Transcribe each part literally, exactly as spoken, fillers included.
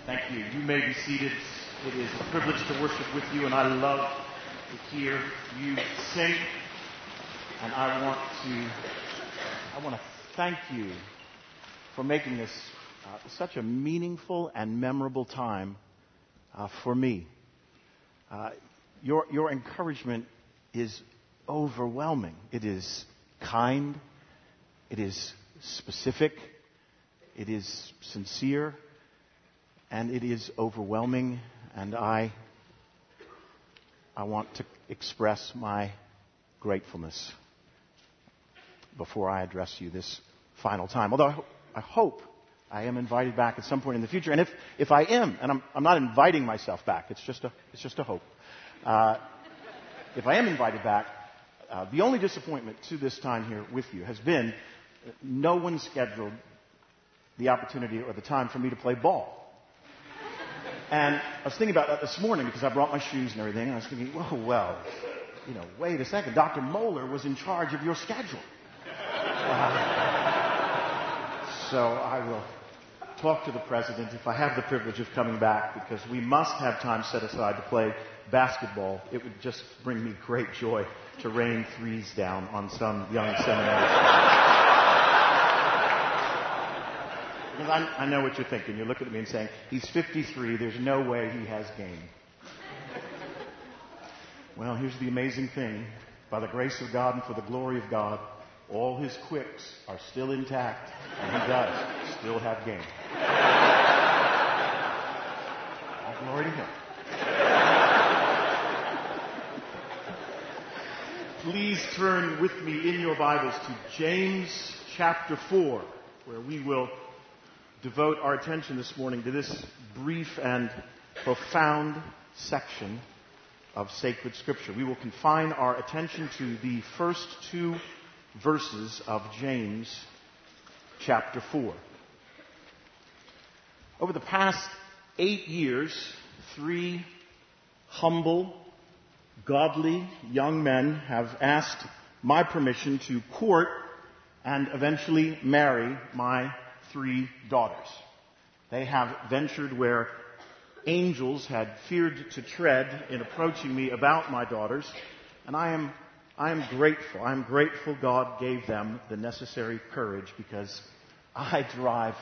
Thank you. You may be seated. It is a privilege to worship with you, and I love to hear you sing. And I want to, I want to thank you for making this uh, such a meaningful and memorable time uh, for me. Uh, your your encouragement is overwhelming. It is kind. It is specific. It is sincere. And it is overwhelming, and I, I want to express my gratefulness before I address you this final time. Although I, ho- I hope I am invited back at some point in the future, and if, if I am, and I'm, I'm not inviting myself back, it's just a, it's just a hope. Uh, if I am invited back, uh, the only disappointment to this time here with you has been no one scheduled the opportunity or the time for me to play ball. And I was thinking about that this morning because I brought my shoes and everything. And I was thinking, oh, well, you know, wait a second. Doctor Moeller was in charge of your schedule. Uh, so I will talk to the president if I have the privilege of coming back, because we must have time set aside to play basketball. It would just bring me great joy to rain threes down on some young seminary. Because I, I know what you're thinking. You're looking at me and saying, he's fifty-three, there's no way he has game. Well, here's the amazing thing. By the grace of God and for the glory of God, all his quicks are still intact, and he does still have game. All glory to him. Please turn with me in your Bibles to James chapter four, where we will devote our attention this morning to this brief and profound section of sacred Scripture. We will confine our attention to the first two verses of James chapter four. Over the past eight years, three humble, godly young men have asked my permission to court and eventually marry my three daughters. They have ventured where angels had feared to tread in approaching me about my daughters, and I am I am grateful. I am grateful God gave them the necessary courage, because I derive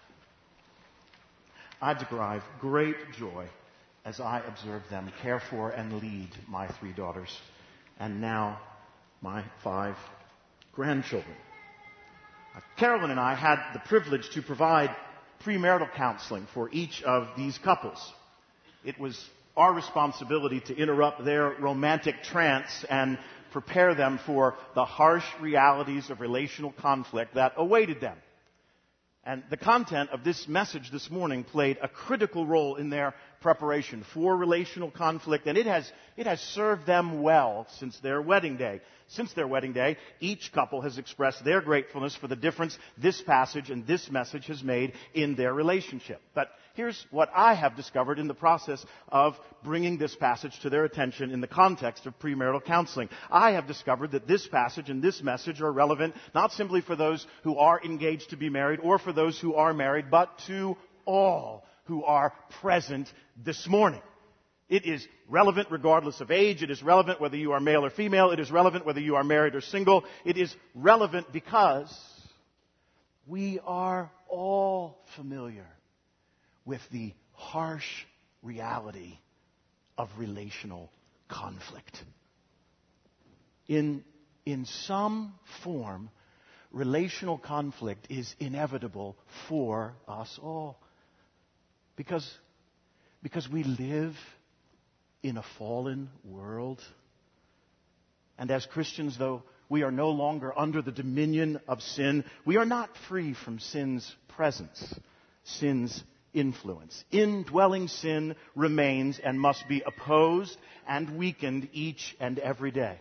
I derive great joy as I observe them care for and lead my three daughters, and now my five grandchildren. Carolyn and I had the privilege to provide premarital counseling for each of these couples. It was our responsibility to interrupt their romantic trance and prepare them for the harsh realities of relational conflict that awaited them. And the content of this message this morning played a critical role in their preparation for relational conflict, and it has it has served them well since their wedding day. Since their wedding day, each couple has expressed their gratefulness for the difference this passage and this message has made in their relationship. But here's what I have discovered in the process of bringing this passage to their attention in the context of premarital counseling. I have discovered that this passage and this message are relevant not simply for those who are engaged to be married or for those who are married, but to all who are present this morning. It is relevant regardless of age. It is relevant whether you are male or female. It is relevant whether you are married or single. It is relevant because we are all familiar with the harsh reality of relational conflict. In, in some form, relational conflict is inevitable for us all. Because, because we live in a fallen world. And as Christians, though we are no longer under the dominion of sin, we are not free from sin's presence, sin's influence. Indwelling sin remains and must be opposed and weakened each and every day.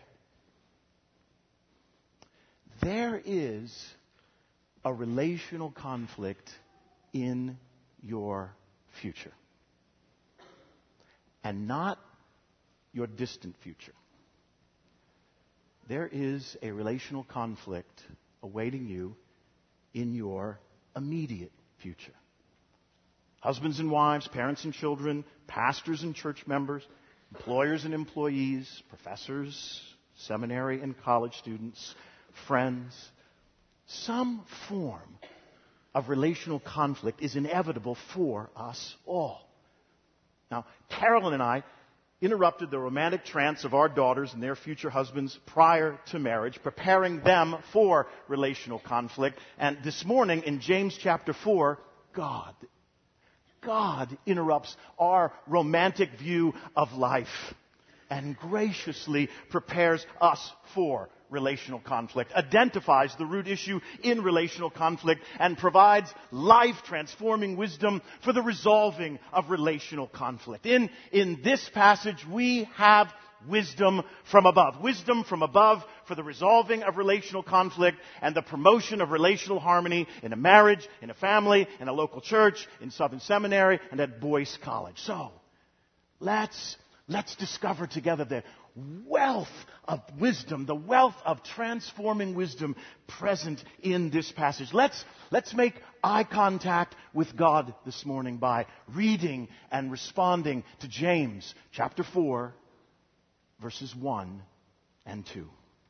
There is a relational conflict in your future. And not your distant future. There is a relational conflict awaiting you in your immediate future. husbands and wives, parents and children, pastors and church members, employers and employees, professors, seminary and college students, friends. Some form of relational conflict is inevitable for us all. Now, Carolyn and I interrupted the romantic trance of our daughters and their future husbands prior to marriage, preparing them for relational conflict. And this morning in James chapter four, God, God interrupts our romantic view of life and graciously prepares us for relational conflict, identifies the root issue in relational conflict, and provides life-transforming wisdom for the resolving of relational conflict. In, in this passage, we have wisdom from above. Wisdom from above for the resolving of relational conflict and the promotion of relational harmony in a marriage, in a family, in a local church, in Southern Seminary, and at Boyce College. So, let's, let's discover together the wealth of wisdom, the wealth of transforming wisdom present in this passage. Let's, let's make eye contact with God this morning by reading and responding to James chapter four, verses one and two.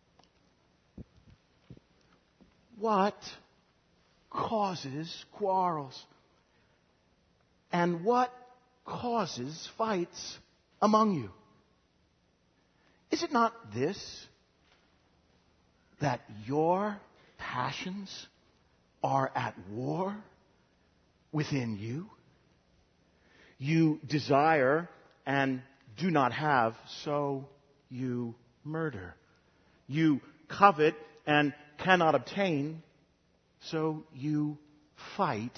What causes quarrels? And what causes fights among you? Is it not this, that your passions are at war within you? You desire and do not have, so you murder. You covet and cannot obtain, so you fight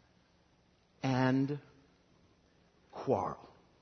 and quarrel.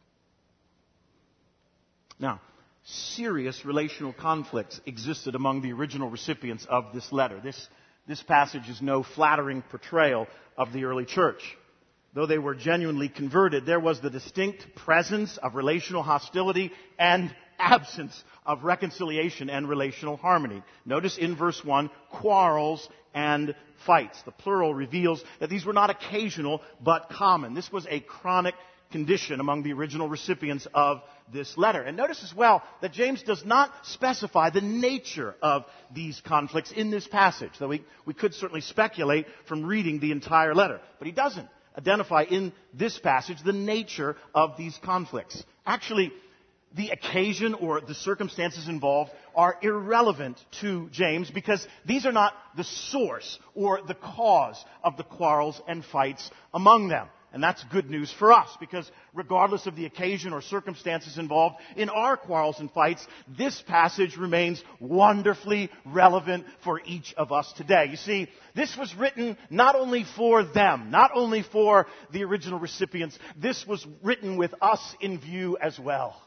Now, serious relational conflicts existed among the original recipients of this letter. This, this passage is no flattering portrayal of the early church. Though they were genuinely converted, there was the distinct presence of relational hostility and absence of reconciliation and relational harmony. Notice in verse one, quarrels and fights. The plural reveals that these were not occasional but common. This was a chronic condition among the original recipients of this letter. And notice as well that James does not specify the nature of these conflicts in this passage, though we, we could certainly speculate from reading the entire letter. But he doesn't identify in this passage the nature of these conflicts. Actually, the occasion or the circumstances involved are irrelevant to James because these are not the source or the cause of the quarrels and fights among them. And that's good news for us because regardless of the occasion or circumstances involved in our quarrels and fights, this passage remains wonderfully relevant for each of us today. You see, this was written not only for them, not only for the original recipients, this was written with us in view as well.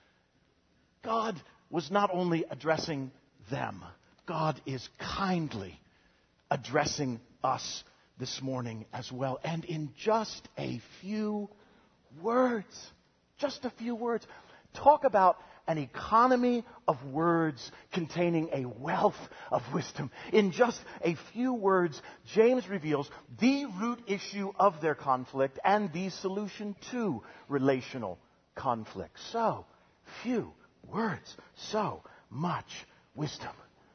God was not only addressing them, God is kindly addressing us this morning as well. And in just a few words, just a few words, talk about an economy of words containing a wealth of wisdom. In just a few words, James reveals the root issue of their conflict and the solution to relational conflict. So few words, so much wisdom.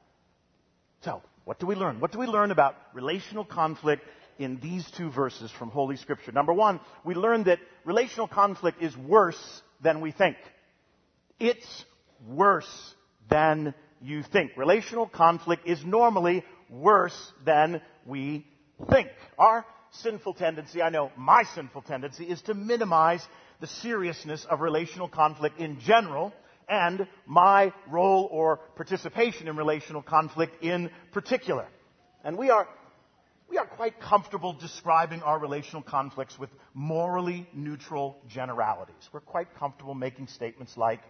So, what do we learn? What do we learn about relational conflict in these two verses from Holy Scripture? Number one, we learn that relational conflict is worse than we think. It's worse than you think. Relational conflict is normally worse than we think. Our sinful tendency, I know my sinful tendency, is to minimize the seriousness of relational conflict in general and my role or participation in relational conflict in particular. And we are we are quite comfortable describing our relational conflicts with morally neutral generalities. We're quite comfortable making statements like,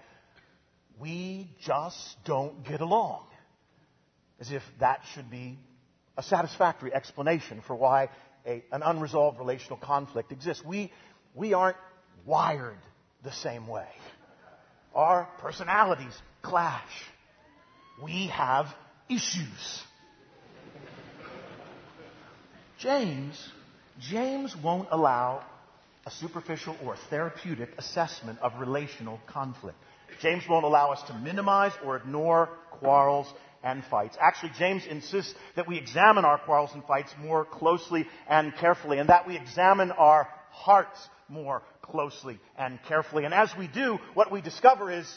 we just don't get along, as if that should be a satisfactory explanation for why a, an unresolved relational conflict exists. We, we aren't wired the same way. Our personalities clash. We have issues. James, James won't allow a superficial or therapeutic assessment of relational conflict. James won't allow us to minimize or ignore quarrels and fights. Actually, James insists that we examine our quarrels and fights more closely and carefully, and that we examine our hearts more closely and carefully. And as we do, what we discover is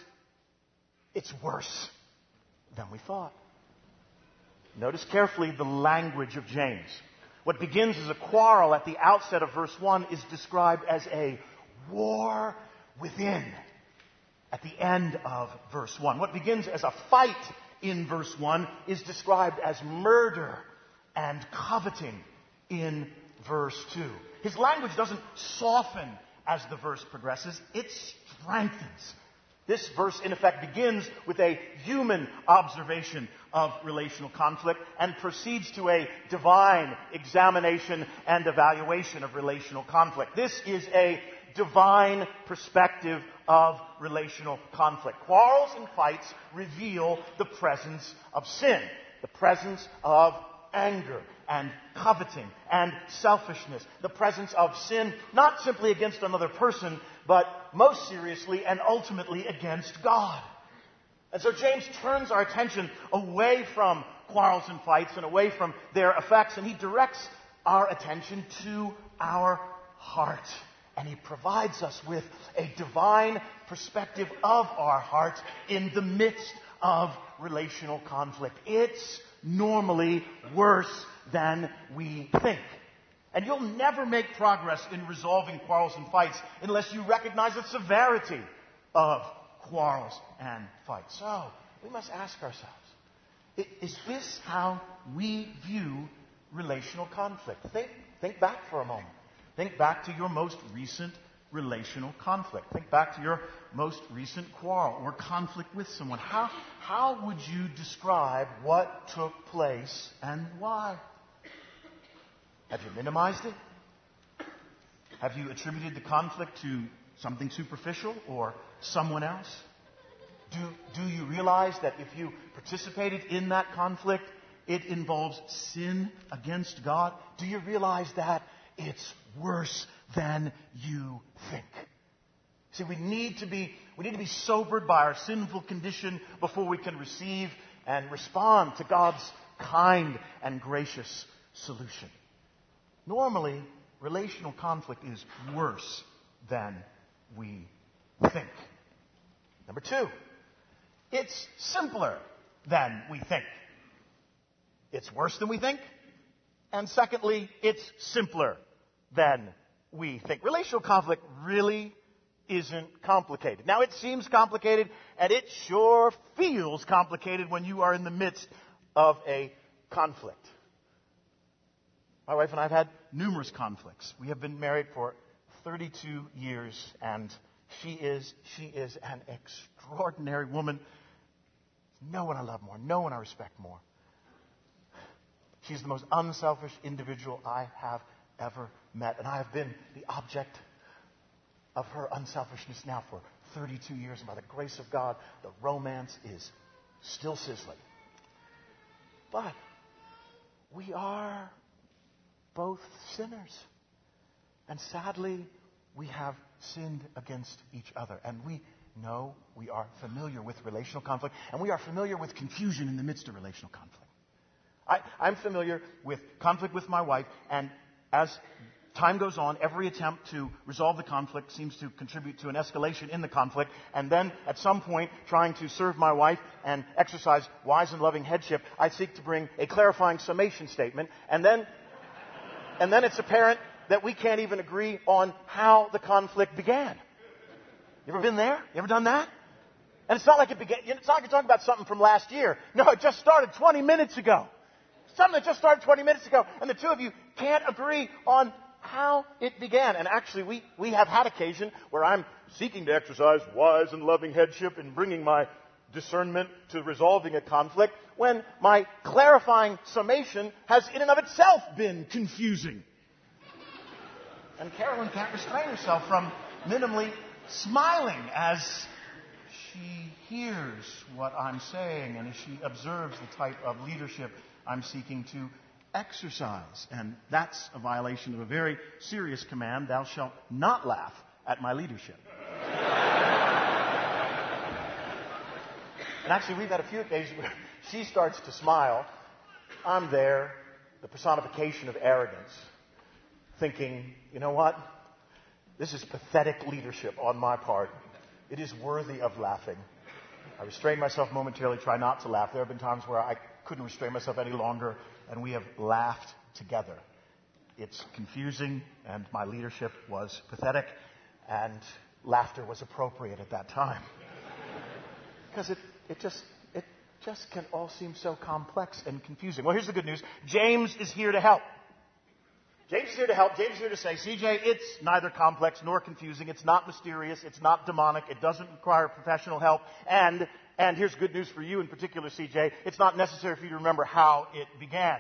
it's worse than we thought. Notice carefully the language of James. What begins as a quarrel at the outset of verse one is described as a war within at the end of verse one. What begins as a fight in verse one is described as murder and coveting in verse two. His language doesn't soften as the verse progresses, it strengthens. This verse, in effect, begins with a human observation of relational conflict and proceeds to a divine examination and evaluation of relational conflict. This is a divine perspective of relational conflict. Quarrels and fights reveal the presence of sin, the presence of anger and coveting and selfishness, the presence of sin not simply against another person, but most seriously and ultimately against God. And so James turns our attention away from quarrels and fights and away from their effects, and he directs our attention to our heart. And he provides us with a divine perspective of our heart in the midst of relational conflict. It's normally worse than we think. And you'll never make progress in resolving quarrels and fights unless you recognize the severity of quarrels and fights. So, we must ask ourselves, is this how we view relational conflict? Think, think back for a moment. Think back to your most recent relational conflict. Think back to your most recent quarrel or conflict with someone. How, how would you describe what took place and why? Have you minimized it? Have you attributed the conflict to something superficial or someone else? Do, do you realize that if you participated in that conflict, it involves sin against God? Do you realize that it's worse than you think? See, we need to be, we need to be sobered by our sinful condition before we can receive and respond to God's kind and gracious solution. Normally, relational conflict is worse than we think. Number two, it's simpler than we think. It's worse than we think. And secondly, it's simpler than we think. Relational conflict really isn't complicated. Now, it seems complicated, and it sure feels complicated when you are in the midst of a conflict. My wife and I have had numerous conflicts. We have been married for thirty-two years, and she is, she is an extraordinary woman. No one I love more, no one I respect more. She's the most unselfish individual I have ever met, and I have been the object of her unselfishness now for thirty-two years, and by the grace of God, the romance is still sizzling. But we are both sinners, and sadly, we have sinned against each other, and we know we are familiar with relational conflict, and we are familiar with confusion in the midst of relational conflict. I, I'm familiar with conflict with my wife, and as time goes on, every attempt to resolve the conflict seems to contribute to an escalation in the conflict, and then at some point, trying to serve my wife and exercise wise and loving headship, I seek to bring a clarifying summation statement, and then, and then it's apparent that we can't even agree on how the conflict began. You ever been there? You ever done that? And it's not like it began, it's not like you're talking about something from last year. No, it just started twenty minutes ago. Something that just started twenty minutes ago, and the two of you can't agree on how it began. And actually, we, we have had occasion where I'm seeking to exercise wise and loving headship and bringing my discernment to resolving a conflict when my clarifying summation has in and of itself been confusing. And Carolyn can't restrain herself from minimally smiling as she hears what I'm saying and as she observes the type of leadership I'm seeking to exercise. And that's a violation of a very serious command. Thou shalt not laugh at my leadership. And actually, we've had a few occasions where she starts to smile. I'm there, the personification of arrogance, thinking, you know what? This is pathetic leadership on my part. It is worthy of laughing. I restrain myself momentarily, try not to laugh. There have been times where I couldn't restrain myself any longer, and we have laughed together. It's confusing, and my leadership was pathetic, and laughter was appropriate at that time. Because it, it just it just can all seem so complex and confusing. Well, here's the good news. James is here to help. James is here to help. James is here to say, C J, it's neither complex nor confusing. It's not mysterious. It's not demonic. It doesn't require professional help. And, and here's good news for you in particular, C J. It's not necessary for you to remember how it began.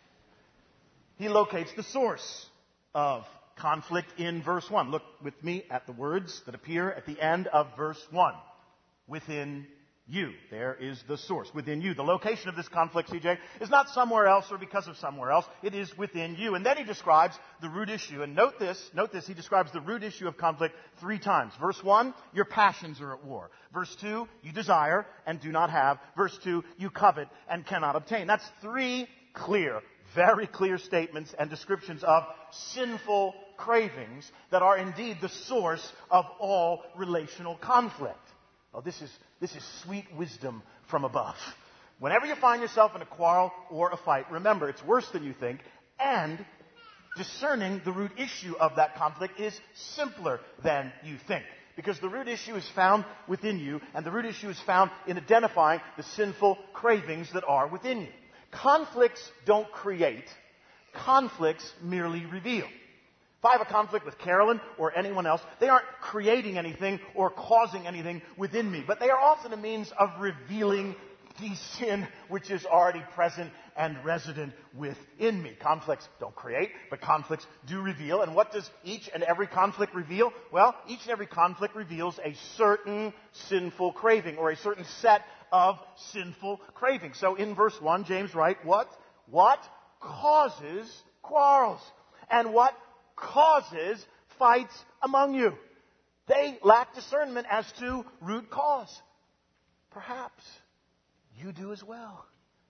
He locates the source of conflict in verse one. Look with me at the words that appear at the end of verse one. Within you. There is the source. Within you. The location of this conflict, C J, is not somewhere else or because of somewhere else. It is within you. And then he describes the root issue. And note this, note this, he describes the root issue of conflict three times. Verse one, your passions are at war. Verse two, you desire and do not have. Verse two, you covet and cannot obtain. That's three clear, very clear statements and descriptions of sinful cravings that are indeed the source of all relational conflict. Oh, this is, this is sweet wisdom from above. Whenever you find yourself in a quarrel or a fight, remember, it's worse than you think, and discerning the root issue of that conflict is simpler than you think. Because the root issue is found within you, and the root issue is found in identifying the sinful cravings that are within you. Conflicts don't create. Conflicts merely reveal. If I have a conflict with Carolyn or anyone else, they aren't creating anything or causing anything within me, but they are often a means of revealing the sin which is already present and resident within me. Conflicts don't create, but conflicts do reveal. And what does each and every conflict reveal? Well, each and every conflict reveals a certain sinful craving or a certain set of sinful cravings. So in verse one, James writes, what? What causes quarrels? And what causes fights among you? They lack discernment as to root cause. Perhaps you do as well.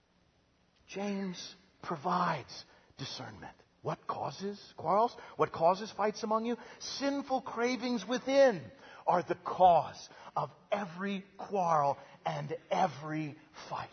James provides discernment. What causes quarrels? What causes fights among you? Sinful cravings within are the cause of every quarrel and every fight.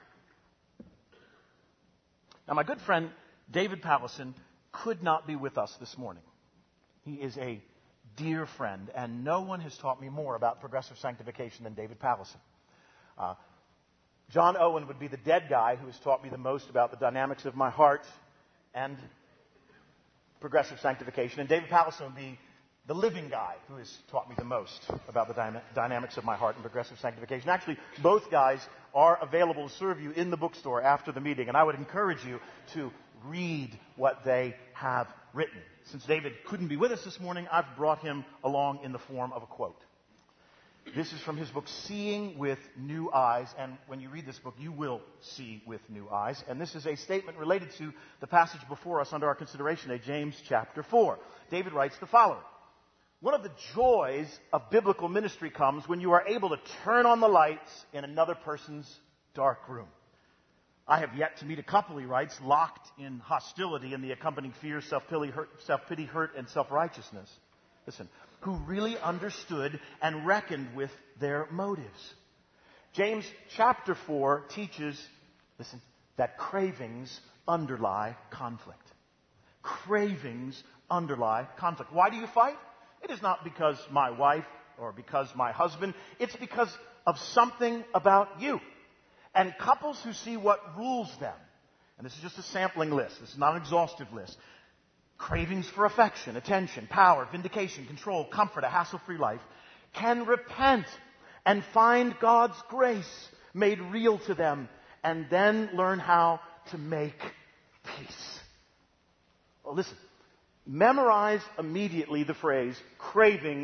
Now, my good friend David Powlison could not be with us this morning. He is a dear friend, and no one has taught me more about progressive sanctification than David Powlison. Uh, John Owen would be the dead guy who has taught me the most about the dynamics of my heart and progressive sanctification, and David Powlison would be the living guy who has taught me the most about the dyna- dynamics of my heart and progressive sanctification. Actually, both guys are available to serve you in the bookstore after the meeting, and I would encourage you to read what they have written. Since David couldn't be with us this morning, I've brought him along in the form of a quote. This is from his book, Seeing with New Eyes, and when you read this book, you will see with new eyes. And this is a statement related to the passage before us under our consideration today, James chapter four. David writes the following. One of the joys of biblical ministry comes when you are able to turn on the lights in another person's dark room. I have yet to meet a couple, he writes, locked in hostility and the accompanying fear, self-pity, hurt, self-pity, hurt, and self-righteousness. Listen, who really understood and reckoned with their motives. James chapter four teaches, listen, that cravings underlie conflict. Cravings underlie conflict. Why do you fight? It is not because my wife or because my husband. It's because of something about you. And couples who see what rules them, and this is just a sampling list, this is not an exhaustive list, cravings for affection, attention, power, vindication, control, comfort, a hassle-free life, can repent and find God's grace made real to them, and then learn how to make peace. Well, listen, memorize immediately the phrase, cravings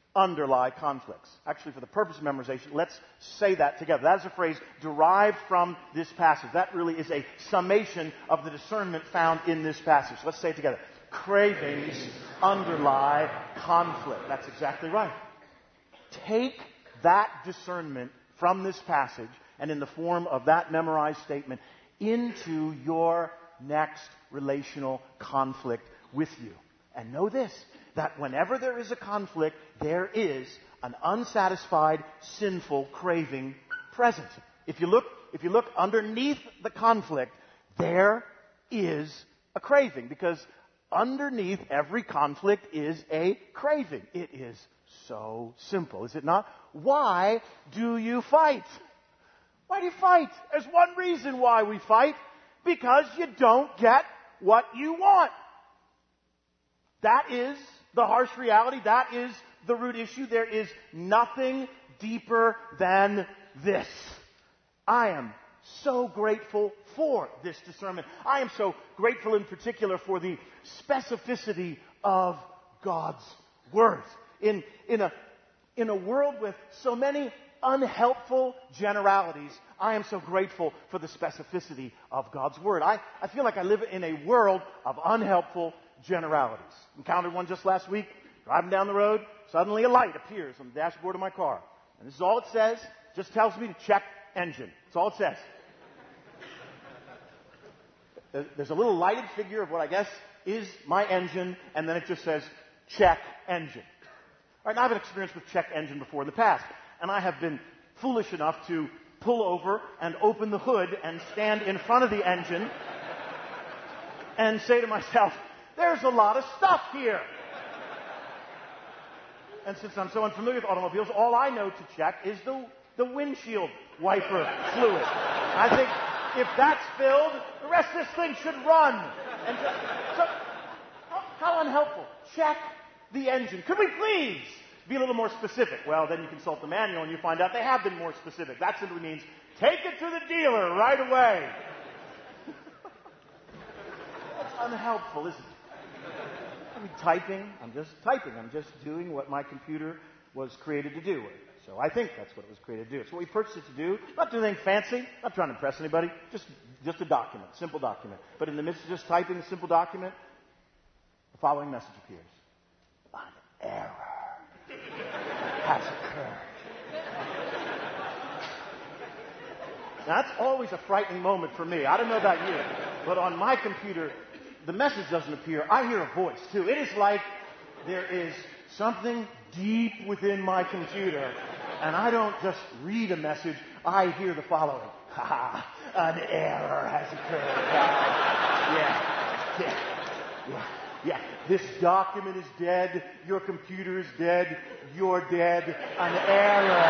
underlie conflicts. Actually, for the purpose of memorization, let's say that together. That is a phrase derived from this passage. That really is a summation of the discernment found in this passage. Let's say it together. Cravings underlie conflict. That's exactly right. Take that discernment from this passage and in the form of that memorized statement into your next relational conflict with you. And know this, that whenever there is a conflict, there is an unsatisfied, sinful craving present. If you look, if you look underneath the conflict, there is a craving, because underneath every conflict is a craving. It is so simple, is it not? Why do you fight? Why do you fight? There's one reason why we fight. Because you don't get what you want. That is the harsh reality. That is the root issue. There is nothing deeper than this. I am so grateful for this discernment. I am so grateful in particular for the specificity of God's Word. In, in, a, in a world with so many unhelpful generalities, I am so grateful for the specificity of God's Word. I, I feel like I live in a world of unhelpful generalities. Encountered one just last week, driving down the road, suddenly a light appears on the dashboard of my car. And this is all it says, just tells me to check engine. That's all it says. There's a little lighted figure of what I guess is my engine, and then it just says, check engine. All right, now I have an experience with check engine before in the past. And I have been foolish enough to pull over and open the hood and stand in front of the engine and say to myself, there's a lot of stuff here. And since I'm so unfamiliar with automobiles, all I know to check is the, the windshield wiper fluid. I think if that's filled, the rest of this thing should run. And so, so how, how unhelpful. Check the engine. Could we please be a little more specific? Well, then you consult the manual and you find out they have been more specific. That simply means take it to the dealer right away. That's unhelpful, isn't it? I'm typing. I'm just typing. I'm just doing what my computer was created to do. So I think that's what it was created to do. It's what we purchased it to do. Not doing anything fancy. Not trying to impress anybody. Just, just a document. Simple document. But in the midst of just typing a simple document, the following message appears. An error has occurred. Now, that's always a frightening moment for me. I don't know about you, but on my computer, the message doesn't appear. I hear a voice, too. It is like there is something deep within my computer, and I don't just read a message. I hear the following. Ha ha, an error has occurred. Yeah, yeah, yeah. Yeah, this document is dead, your computer is dead, you're dead, an error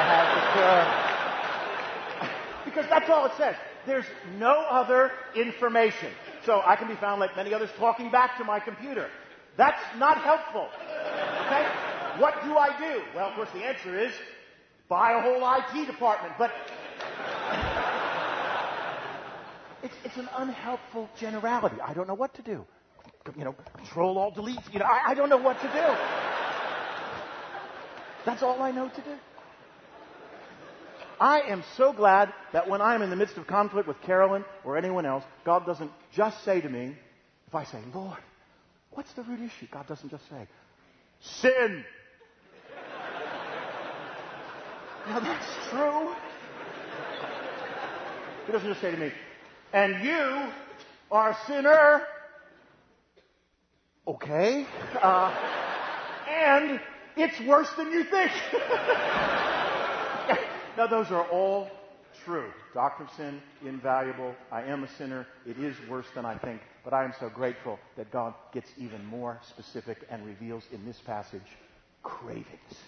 has occurred. Because that's all it says. There's no other information. So I can be found like many others talking back to my computer. That's not helpful. Okay? What do I do? Well, of course, the answer is buy a whole I T department. But it's, it's an unhelpful generality. I don't know what to do. You know, control, alt, delete. You know, I, I don't know what to do. That's all I know to do. I am so glad that when I'm in the midst of conflict with Carolyn or anyone else, God doesn't just say to me, if I say, Lord, what's the root issue? God doesn't just say, sin. Now that's true. He doesn't just say to me, and you are a sinner. Okay. Uh, and it's worse than you think. Now, those are all true. Doctrine of sin, invaluable. I am a sinner. It is worse than I think. But I am so grateful that God gets even more specific and reveals in this passage cravings.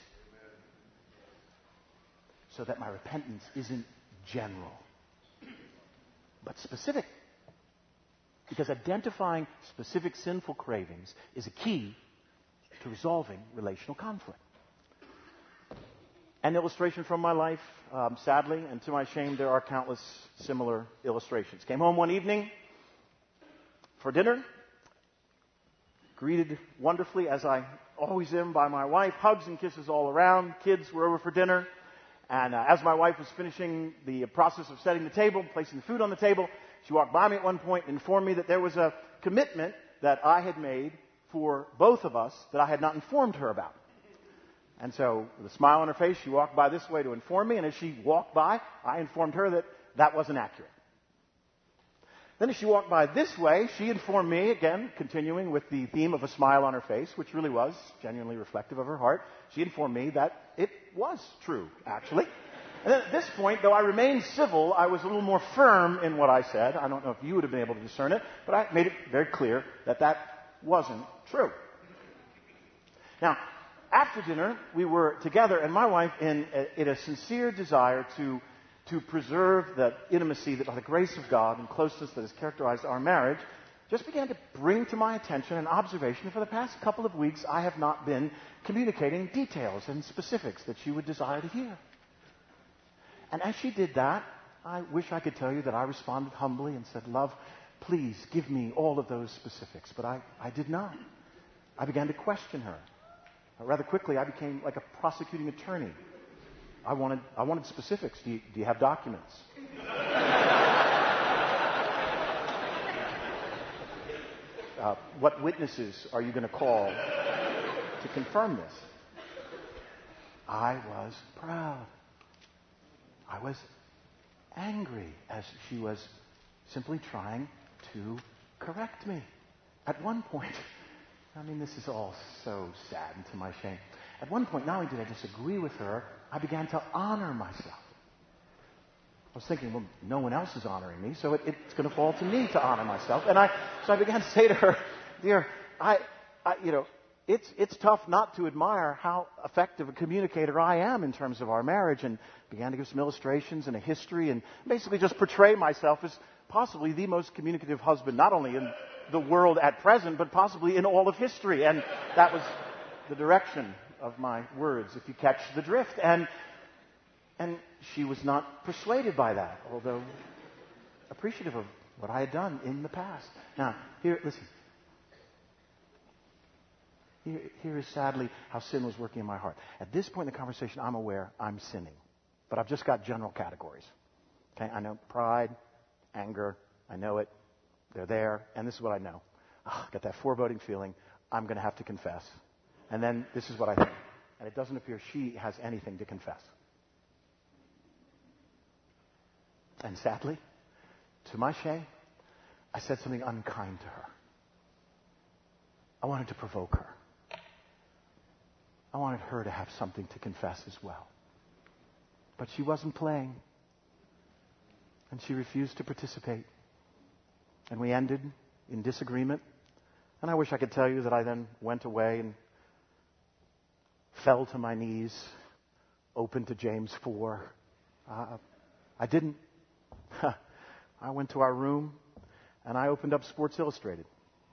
So that my repentance isn't general, but specific. Because identifying specific sinful cravings is a key to resolving relational conflict. An illustration from my life, um, sadly, and to my shame, there are countless similar illustrations. Came home one evening for dinner, greeted wonderfully, as I always in by my wife, hugs and kisses all around. Kids were over for dinner. And uh, as my wife was finishing the process of setting the table, placing the food on the table, she walked by me at one point and informed me that there was a commitment that I had made for both of us that I had not informed her about. And so, with a smile on her face, she walked by this way to inform me, and as she walked by, I informed her that that wasn't accurate. Then as she walked by this way, she informed me, again, continuing with the theme of a smile on her face, which really was genuinely reflective of her heart, she informed me that it was true, actually. And then at this point, though I remained civil, I was a little more firm in what I said. I don't know if you would have been able to discern it, but I made it very clear that that wasn't true. Now, after dinner, we were together, and my wife, in a, in a sincere desire to to preserve the intimacy that by the grace of God and closeness that has characterized our marriage, just began to bring to my attention an observation that for the past couple of weeks I have not been communicating details and specifics that she would desire to hear. And as she did that, I wish I could tell you that I responded humbly and said, "Love, please give me all of those specifics." But I, I did not. I began to question her. Rather quickly, I became like a prosecuting attorney. I wanted, I wanted specifics. Do you, do you have documents? uh, what witnesses are you going to call to confirm this? I was proud. I was angry as she was simply trying to correct me. At one point, I mean, this is all so sad and to my shame. At one point, not only did I disagree with her, I began to honor myself. I was thinking, well, no one else is honoring me, so it, it's going to fall to me to honor myself. And I, so I began to say to her, "Dear, I, I you know, it's it's tough not to admire how effective a communicator I am in terms of our marriage." And began to give some illustrations and a history, and basically just portray myself as possibly the most communicative husband, not only in the world at present, but possibly in all of history. And that was the direction of my words, if you catch the drift. And and she was not persuaded by that, although appreciative of what I had done in the past. Now, here, listen. Here, here is sadly how sin was working in my heart. At this point in the conversation, I'm aware I'm sinning. But I've just got general categories. Okay, I know pride, anger, I know it. They're there, and this is what I know. Oh, I got that foreboding feeling. I'm going to have to confess. And then this is what I think. And it doesn't appear she has anything to confess. And sadly, to my shame, I said something unkind to her. I wanted to provoke her. I wanted her to have something to confess as well. But she wasn't playing. And she refused to participate. And we ended in disagreement. And I wish I could tell you that I then went away and fell to my knees, open to James four. Uh, I didn't. I went to our room and I opened up Sports Illustrated.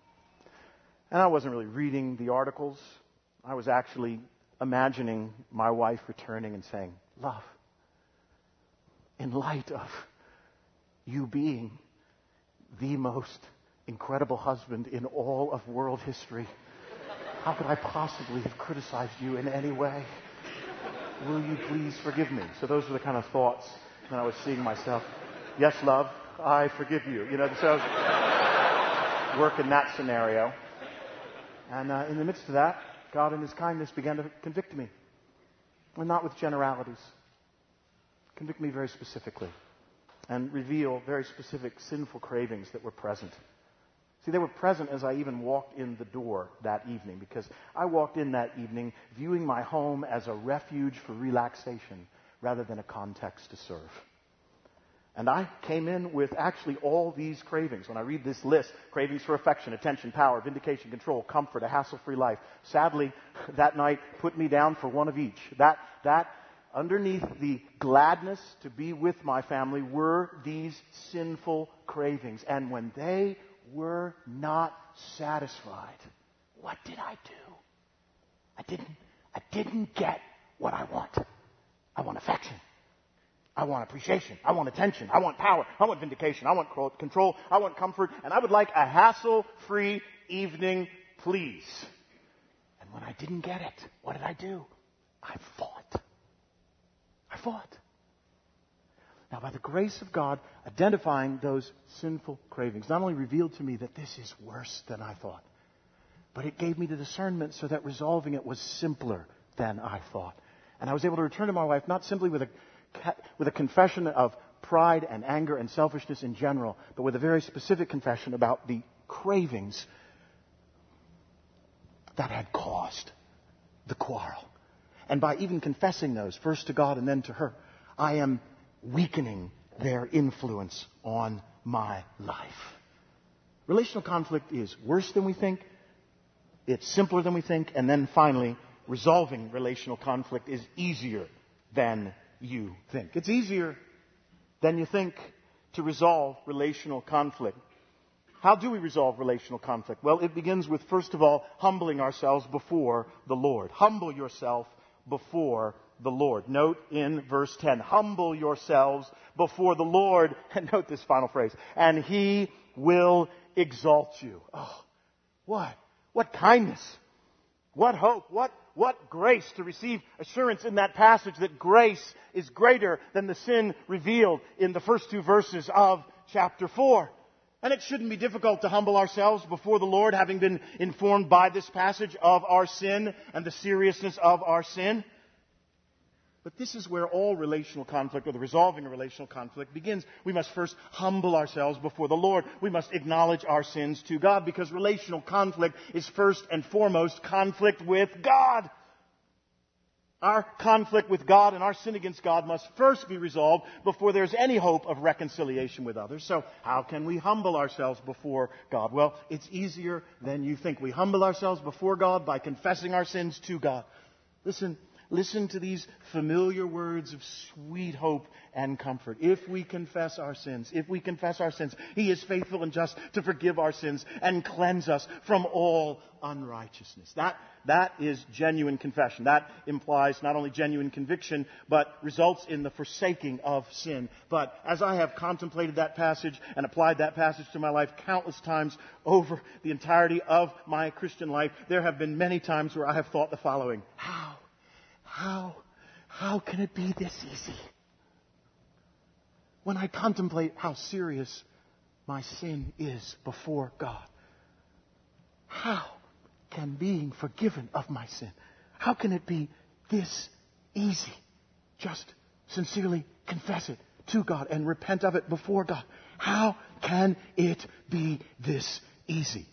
And I wasn't really reading the articles. I was actually imagining my wife returning and saying, "Love, in light of you being the most incredible husband in all of world history, how could I possibly have criticized you in any way? Will you please forgive me?" So those were the kind of thoughts that I was seeing myself. "Yes, love, I forgive you." You know, so I was working that scenario. And uh, in the midst of that, God in His kindness began to convict me. And not with generalities. Convict me very specifically. And reveal very specific sinful cravings that were present. See, they were present as I even walked in the door that evening, because I walked in that evening viewing my home as a refuge for relaxation rather than a context to serve. And I came in with actually all these cravings. When I read this list, cravings for affection, attention, power, vindication, control, comfort, a hassle-free life. Sadly, that night put me down for one of each. That, that, underneath the gladness to be with my family were these sinful cravings. And when they were not satisfied, what did I do? I didn't, I didn't get what I want. I want affection. I want appreciation. I want attention. I want power. I want vindication. I want control. I want comfort. And I would like a hassle-free evening, please. And when I didn't get it, what did I do? I fought. I fought. Now, by the grace of God, identifying those sinful cravings not only revealed to me that this is worse than I thought, but it gave me the discernment so that resolving it was simpler than I thought. And I was able to return to my wife not simply with a, with a confession of pride and anger and selfishness in general, but with a very specific confession about the cravings that had caused the quarrel. And by even confessing those, first to God and then to her, I am weakening their influence on my life. Relational conflict is worse than we think. It's simpler than we think. And then finally, resolving relational conflict is easier than you think. It's easier than you think to resolve relational conflict. How do we resolve relational conflict? Well, it begins with, first of all, humbling ourselves before the Lord. Humble yourself before the Lord. Note in verse ten, humble yourselves before the Lord. And note this final phrase, and He will exalt you. Oh, what? What kindness. What hope. What, what grace to receive assurance in that passage that grace is greater than the sin revealed in the first two verses of chapter four. And it shouldn't be difficult to humble ourselves before the Lord, having been informed by this passage of our sin and the seriousness of our sin. But this is where all relational conflict, or the resolving of relational conflict, begins. We must first humble ourselves before the Lord. We must acknowledge our sins to God, because relational conflict is first and foremost conflict with God. Our conflict with God and our sin against God must first be resolved before there's any hope of reconciliation with others. So how can we humble ourselves before God? Well, it's easier than you think. We humble ourselves before God by confessing our sins to God. Listen, listen to these familiar words of sweet hope and comfort. If we confess our sins, if we confess our sins, He is faithful and just to forgive our sins and cleanse us from all unrighteousness. That, that is genuine confession. That implies not only genuine conviction, but results in the forsaking of sin. But as I have contemplated that passage and applied that passage to my life countless times over the entirety of my Christian life, there have been many times where I have thought the following: How? How? How can it be this easy? When I contemplate how serious my sin is before God, how can being forgiven of my sin, how can it be this easy? Just sincerely confess it to God and repent of it before God. How can it be this easy?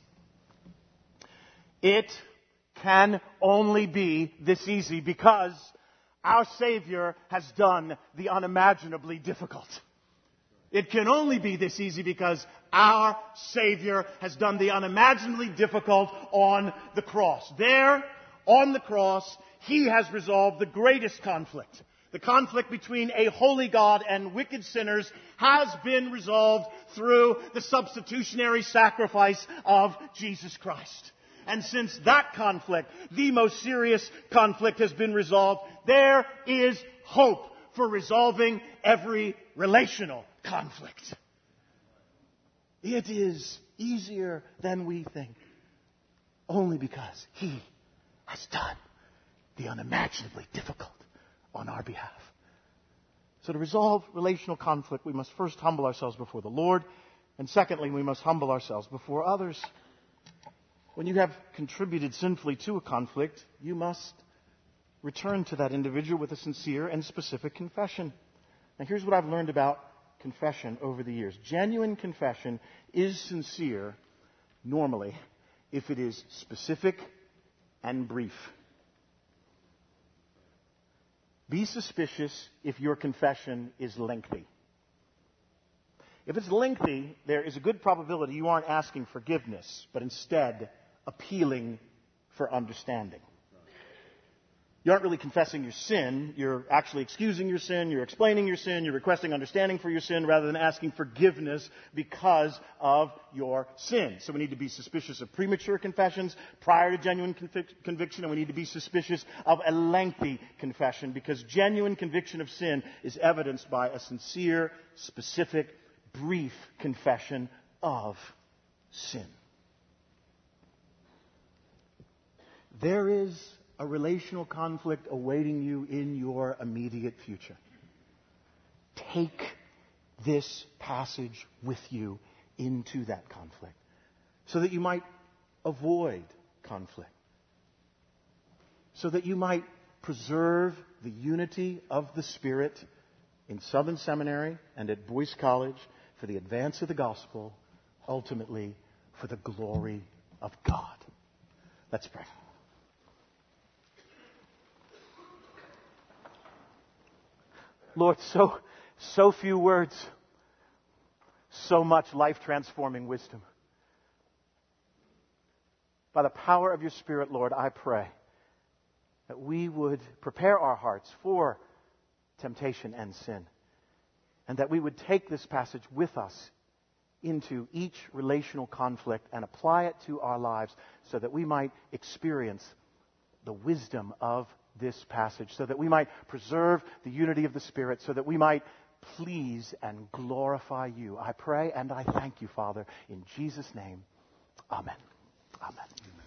It can only be this easy because our Savior has done the unimaginably difficult. It can only be this easy because our Savior has done the unimaginably difficult on the cross. There, on the cross, He has resolved the greatest conflict. The conflict between a holy God and wicked sinners has been resolved through the substitutionary sacrifice of Jesus Christ. And since that conflict, the most serious conflict, has been resolved, there is hope for resolving every relational conflict. It is easier than we think, only because He has done the unimaginably difficult on our behalf. So to resolve relational conflict, we must first humble ourselves before the Lord, and secondly, we must humble ourselves before others. When you have contributed sinfully to a conflict, you must return to that individual with a sincere and specific confession. Now, here's what I've learned about confession over the years. Genuine confession is sincere, normally, if it is specific and brief. Be suspicious if your confession is lengthy. If it's lengthy, there is a good probability you aren't asking forgiveness, but instead appealing for understanding. You aren't really confessing your sin. You're actually excusing your sin. You're explaining your sin. You're requesting understanding for your sin rather than asking forgiveness because of your sin. So we need to be suspicious of premature confessions prior to genuine convic- conviction, and we need to be suspicious of a lengthy confession, because genuine conviction of sin is evidenced by a sincere, specific, brief confession of sin. there is a relational conflict awaiting you in your immediate future. Take this passage with you into that conflict so that you might avoid conflict, so that you might preserve the unity of the Spirit in Southern Seminary and at Boyce College for the advance of the gospel, ultimately for the glory of God. Let's pray. Lord, so, so few words, so much life-transforming wisdom. By the power of your Spirit, Lord, I pray that we would prepare our hearts for temptation and sin, and that we would take this passage with us into each relational conflict and apply it to our lives so that we might experience the wisdom of this passage, so that we might preserve the unity of the Spirit, so that we might please and glorify you. I pray and I thank you, Father, in Jesus' name. Amen. Amen.